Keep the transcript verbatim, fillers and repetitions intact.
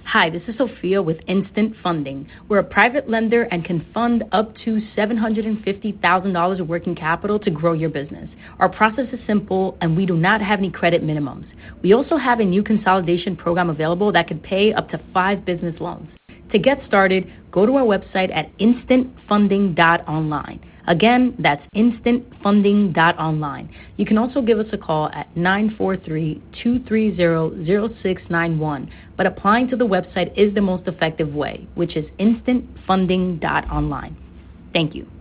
Hi, this is Sophia with Instant Funding. We're a private lender and can fund up to seven hundred fifty thousand dollars of working capital to grow your business. Our process is simple and we do not have any credit minimums. We also have a new consolidation program available that could pay up to five business loans. To get started, go to our website at instant funding dot online. Again, that's instant funding dot online. You can also give us a call at nine four three, two three zero, zero six nine one. But applying to the website is the most effective way, which is instant funding dot online. Thank you.